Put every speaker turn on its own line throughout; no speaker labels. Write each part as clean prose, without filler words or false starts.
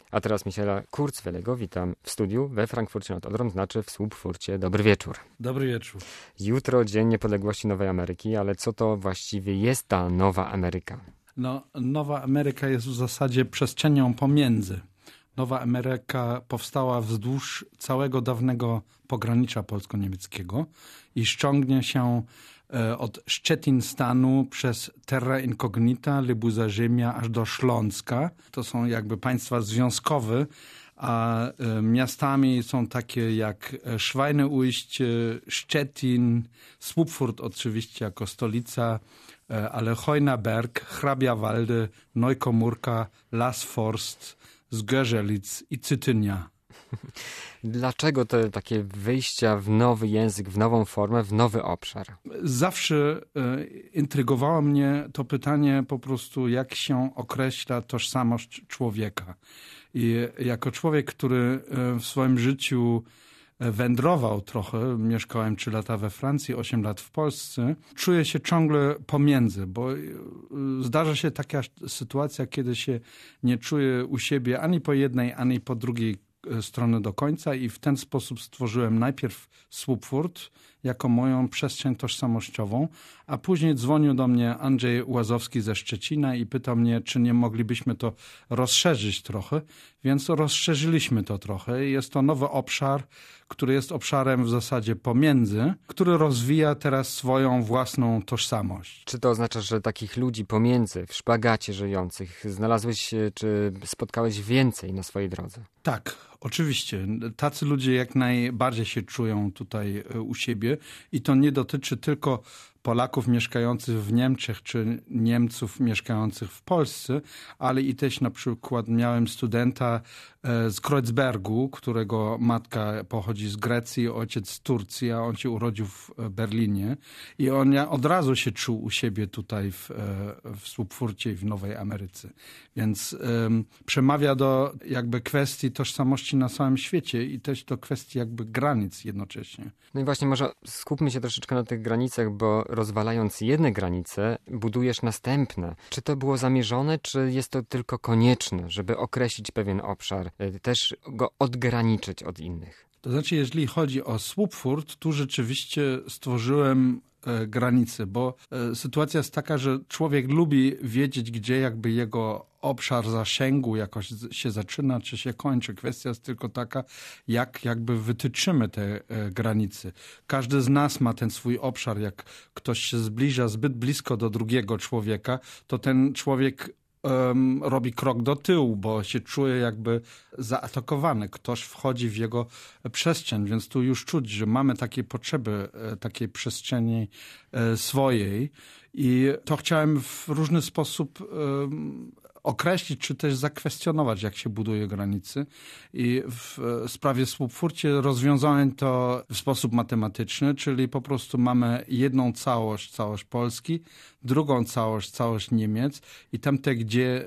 A teraz Michaela Kurzwellego witam w studiu we Frankfurcie nad Odrą, znaczy w Słupfurcie. Dobry wieczór.
Dobry wieczór.
Jutro Dzień Niepodległości Nowej Ameryki, ale co to właściwie jest ta Nowa Ameryka?
No, Nowa Ameryka jest w zasadzie przestrzenią pomiędzy. Nowa Ameryka powstała wzdłuż całego dawnego pogranicza polsko-niemieckiego i ściągnie się od Szczecin stanu przez Terra Incognita, Libuza Ziemia aż do Śląska. To są jakby państwa związkowe, a miastami są takie jak Schweineujście, Szczecin, Słupfurt oczywiście jako stolica, ale Hojnaberg, Hrabiawalde, Neukomórka, Lasforst, Zgörzelic i Cytynia.
Dlaczego te takie wyjścia w nowy język, w nową formę, w nowy obszar? Zawsze
intrygowało mnie to pytanie po prostu, jak się określa tożsamość człowieka. I jako człowiek, który w swoim życiu wędrował trochę, mieszkałem 3 lata we Francji, 8 lat w Polsce, czuję się ciągle pomiędzy, bo zdarza się taka sytuacja, kiedy się nie czuję u siebie ani po jednej, ani po drugiej strony do końca i w ten sposób stworzyłem najpierw Słupfurt jako moją przestrzeń tożsamościową, a później dzwonił do mnie Andrzej Łazowski ze Szczecina i pytał mnie, czy nie moglibyśmy to rozszerzyć trochę, więc rozszerzyliśmy to trochę. Jest to nowy obszar, który jest obszarem w zasadzie pomiędzy, który rozwija teraz swoją własną tożsamość.
Czy to oznacza, że takich ludzi pomiędzy, w szpagacie żyjących, znalazłeś, czy spotkałeś więcej na swojej drodze?
Tak, oczywiście. Tacy ludzie jak najbardziej się czują tutaj u siebie i to nie dotyczy tylko Polaków mieszkających w Niemczech czy Niemców mieszkających w Polsce, ale i też na przykład miałem studenta z Kreuzbergu, którego matka pochodzi z Grecji, ojciec z Turcji, a on się urodził w Berlinie i on od razu się czuł u siebie tutaj w Słupfurcie i w Nowej Ameryce. Więc przemawia do jakby kwestii tożsamości na całym świecie i też do kwestii jakby granic jednocześnie.
No i właśnie może skupmy się troszeczkę na tych granicach, bo rozwalając jedne granice, budujesz następne. Czy to było zamierzone, czy jest to tylko konieczne, żeby określić pewien obszar, też go odgraniczyć od innych?
To znaczy, jeżeli chodzi o Słupfurt, tu rzeczywiście stworzyłem granice, bo sytuacja jest taka, że człowiek lubi wiedzieć, gdzie jakby jego obszar zasięgu jakoś się zaczyna, czy się kończy. Kwestia jest tylko taka, jak jakby wytyczymy te granice. Każdy z nas ma ten swój obszar. Jak ktoś się zbliża zbyt blisko do drugiego człowieka, to ten człowiek robi krok do tyłu, bo się czuje jakby zaatakowany. Ktoś wchodzi w jego przestrzeń, więc tu już czuć, że mamy takie potrzeby, takiej przestrzeni swojej i to chciałem w różny sposób określić, czy też zakwestionować, jak się buduje granice. I w sprawie Słupfurcie rozwiązałem to w sposób matematyczny, czyli po prostu mamy jedną całość Polski, drugą całość Niemiec i tam gdzie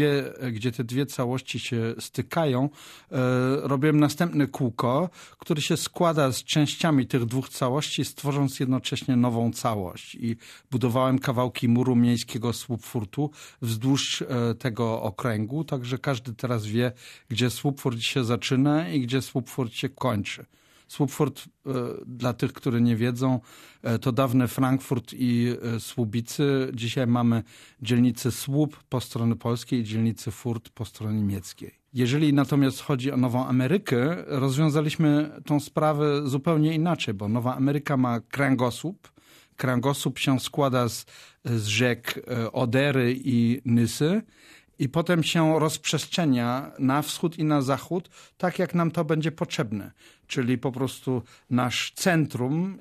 te dwie całości się stykają, robiłem następne kółko, które się składa z częściami tych dwóch całości, stworząc jednocześnie nową całość. I budowałem kawałki muru miejskiego Słupfurtu wzdłuż tego okręgu, także każdy teraz wie, gdzie Słupfurt się zaczyna i gdzie Słupfurt się kończy. Słupfurt, dla tych, którzy nie wiedzą, to dawny Frankfurt i Słubice. Dzisiaj mamy dzielnicę Słup po stronie polskiej i dzielnicę Furt po stronie niemieckiej. Jeżeli natomiast chodzi o Nową Amerykę, rozwiązaliśmy tą sprawę zupełnie inaczej, bo Nowa Ameryka ma kręgosłup. Kręgosłup się składa z rzek Odery i Nysy i potem się rozprzestrzenia na wschód i na zachód, tak jak nam to będzie potrzebne. Czyli po prostu nasz centrum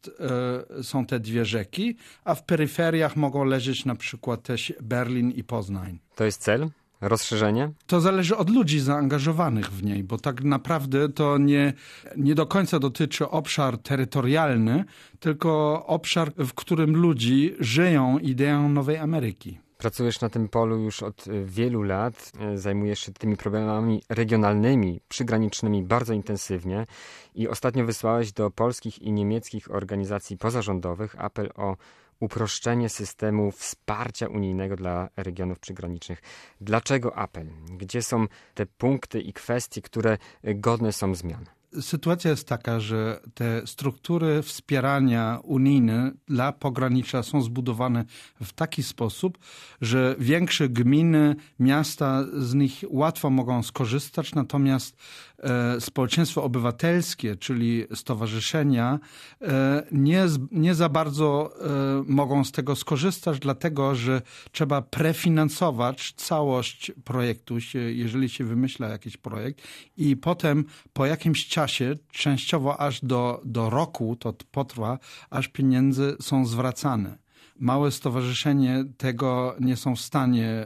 są te dwie rzeki, a w peryferiach mogą leżeć na przykład też Berlin i Poznań.
To jest cel? Rozszerzenie?
To zależy od ludzi zaangażowanych w niej, bo tak naprawdę to nie do końca dotyczy obszar terytorialny, tylko obszar, w którym ludzi żyją ideą Nowej Ameryki.
Pracujesz na tym polu już od wielu lat, zajmujesz się tymi problemami regionalnymi, przygranicznymi bardzo intensywnie i ostatnio wysłałeś do polskich i niemieckich organizacji pozarządowych apel o uproszczenie systemu wsparcia unijnego dla regionów przygranicznych. Dlaczego apel? Gdzie są te punkty i kwestie, które godne są zmian?
Sytuacja jest taka, że te struktury wspierania unijne dla pogranicza są zbudowane w taki sposób, że większe gminy, miasta z nich łatwo mogą skorzystać, natomiast społeczeństwo obywatelskie, czyli stowarzyszenia, nie za bardzo mogą z tego skorzystać, dlatego że trzeba prefinansować całość projektu, jeżeli się wymyśla jakiś projekt i potem po jakimś czasie, częściowo aż do roku to potrwa, aż pieniądze są zwracane. Małe stowarzyszenie tego nie są w stanie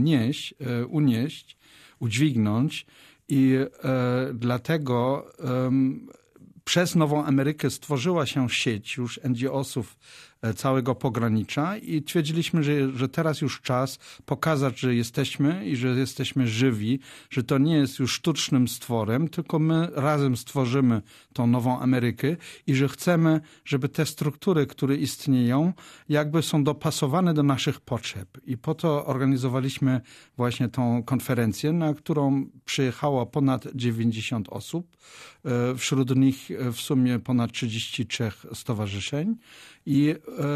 udźwignąć i dlatego przez Nową Amerykę stworzyła się sieć już NGO-sów całego pogranicza i twierdziliśmy, że teraz już czas pokazać, że jesteśmy i że jesteśmy żywi, że to nie jest już sztucznym stworem, tylko my razem stworzymy tą Nową Amerykę i że chcemy, żeby te struktury, które istnieją, jakby są dopasowane do naszych potrzeb. I po to organizowaliśmy właśnie tą konferencję, na którą przyjechało ponad 90 osób, wśród nich w sumie ponad 33 stowarzyszeń. I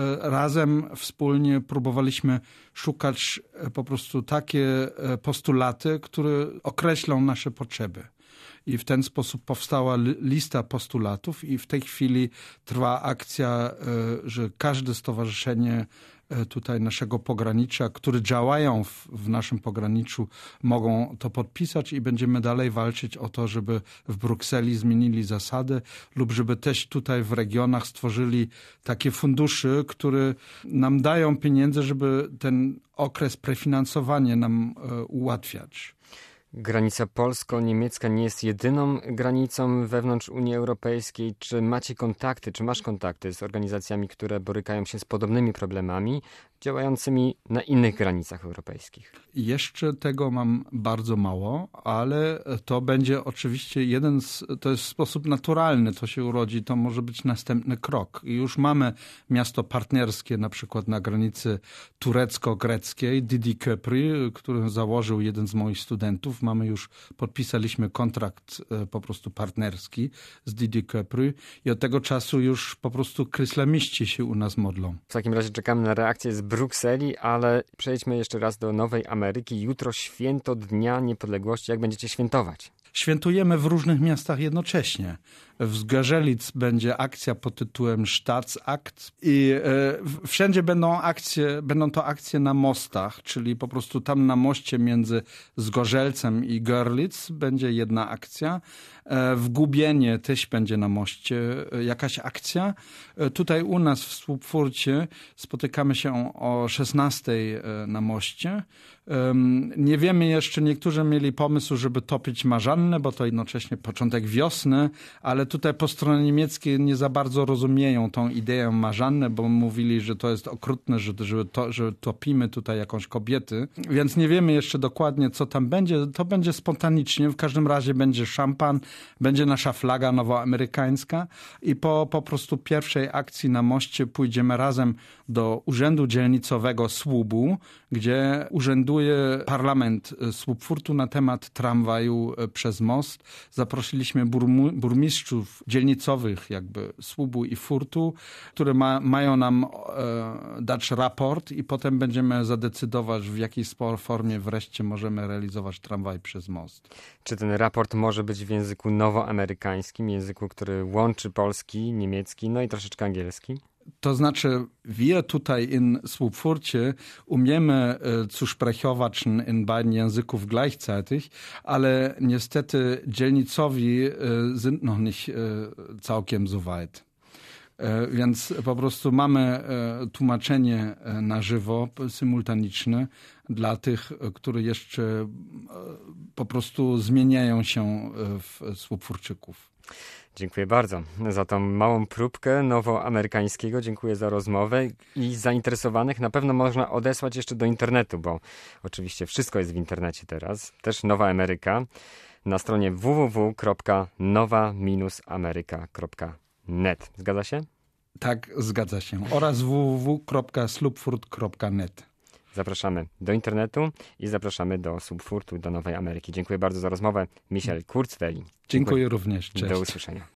razem wspólnie próbowaliśmy szukać po prostu takie postulaty, które określą nasze potrzeby. I w ten sposób powstała lista postulatów i w tej chwili trwa akcja, że każde stowarzyszenie tutaj naszego pogranicza, które działają w naszym pograniczu, mogą to podpisać i będziemy dalej walczyć o to, żeby w Brukseli zmienili zasady lub żeby też tutaj w regionach stworzyli takie fundusze, które nam dają pieniądze, żeby ten okres prefinansowania nam ułatwiać.
Granica polsko-niemiecka nie jest jedyną granicą wewnątrz Unii Europejskiej. Czy macie kontakty, czy masz kontakty z organizacjami, które borykają się z podobnymi problemami, działającymi na innych granicach europejskich?
Jeszcze tego mam bardzo mało, ale to będzie oczywiście to jest sposób naturalny, to się urodzi, to może być następny krok. I już mamy miasto partnerskie, na przykład na granicy turecko-greckiej, Didi Köprü, który założył jeden z moich studentów. Podpisaliśmy kontrakt po prostu partnerski z Didi Köprü i od tego czasu już po prostu islamiści się u nas modlą.
W takim razie czekamy na reakcję z Brukseli, ale przejdźmy jeszcze raz do Nowej Ameryki. Jutro święto Dnia Niepodległości. Jak będziecie świętować?
Świętujemy w różnych miastach jednocześnie. W Zgorzelec będzie akcja pod tytułem Staatsakt i wszędzie będą to akcje na mostach, czyli po prostu tam na moście między Zgorzelcem i Görlitz będzie jedna akcja. W Gubienie też będzie na moście jakaś akcja. Tutaj u nas w Słupfurcie spotykamy się o 16:00 na moście. Nie wiemy jeszcze, niektórzy mieli pomysł, żeby topić Marzannę, bo to jednocześnie początek wiosny, ale tutaj po stronie niemieckiej nie za bardzo rozumieją tą ideę Marzannę, bo mówili, że to jest okrutne, że topimy tutaj jakąś kobiety. Więc nie wiemy jeszcze dokładnie, co tam będzie. To będzie spontanicznie. W każdym razie będzie szampan, będzie nasza flaga nowoamerykańska i po prostu pierwszej akcji na moście pójdziemy razem do Urzędu Dzielnicowego Słubu, gdzie urzęduje parlament Słupfurtu na temat tramwaju przez most. Zaprosiliśmy burmistrzów dzielnicowych jakby Słubu i Furtu, które mają nam dać raport i potem będziemy zadecydować, w jakiej formie wreszcie możemy realizować tramwaj przez most.
Czy ten raport może być w języku nowoamerykańskim, języku, który łączy polski, niemiecki, no i troszeczkę angielski?
To znaczy, wir tutaj in Słupfurcie umiemy zu sprechować in beiden języków gleichzeitig, ale niestety dzielnicowi sind noch nicht całkiem so weit. Więc po prostu mamy tłumaczenie na żywo, symultaniczne dla tych, które jeszcze po prostu zmieniają się w Słupfurczyków.
Dziękuję bardzo za tą małą próbkę nowoamerykańskiego. Dziękuję za rozmowę i zainteresowanych na pewno można odesłać jeszcze do internetu, bo oczywiście wszystko jest w internecie teraz. Też Nowa Ameryka na stronie www.nowa-ameryka.net. Zgadza się?
Tak, zgadza się. Oraz www.sloopfurt.net.
Zapraszamy do internetu i zapraszamy do Sloopfurtu, do Nowej Ameryki. Dziękuję bardzo za rozmowę. Michel Kurzweil.
Dziękuję również. Cześć.
Do usłyszenia.